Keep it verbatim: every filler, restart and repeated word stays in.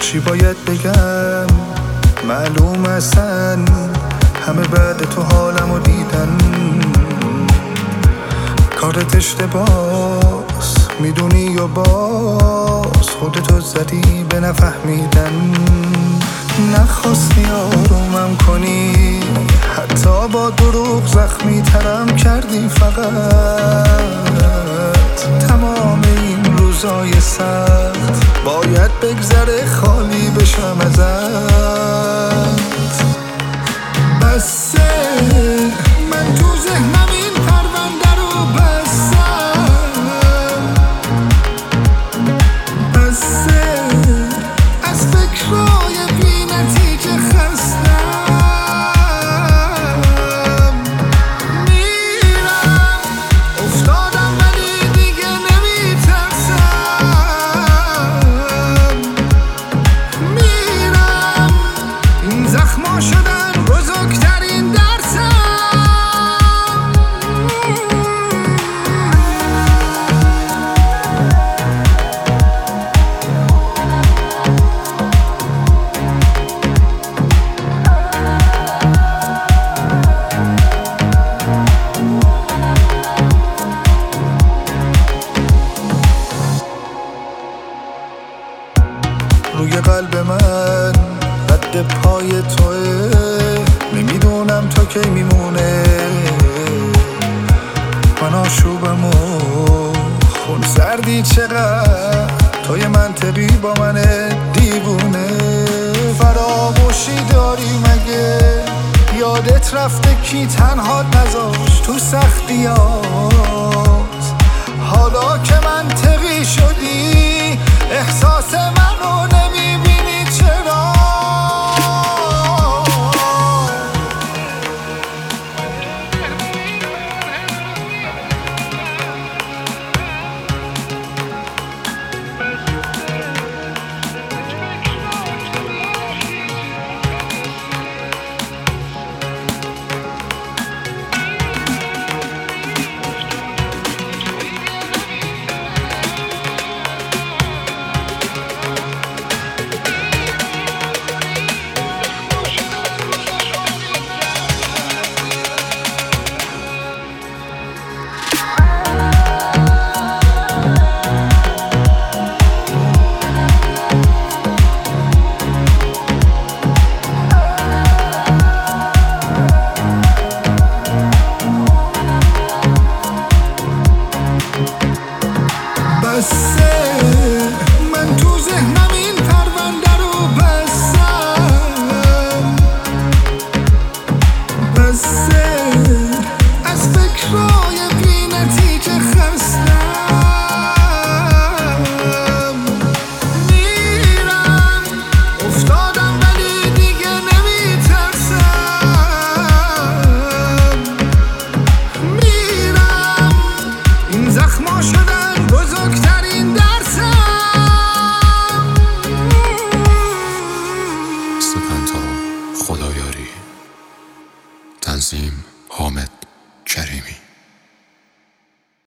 چی باید بگم معلوم اصلا، همه بعد تو حالمو دیدن. کارت اشتباس میدونی و باز خودتو زدی به نفهمیدن. نخواستی آرومم کنی، حتی با دروغ زخمی ترم کردی. فقط تمام این روزای سخت باید بگذره خالی بشم ازت. بسه من تو ذهنم این پرونده رو بستم. بسه از فکرای بی نتیجه خستم. میرم افتادم ولی دیگه نمیترسم. میرم این زخما شدن بزرگترین درسم. روی قلب من رد پای توه، نمیدونم تا کی میمونه. من آشوبم و خون سردی چقدر، توی منطقی با من دیوونه. فراموشی داری مگه؟ یادت رفته کی تنها نذاش تو سختیات؟ حالا که منطقی شدی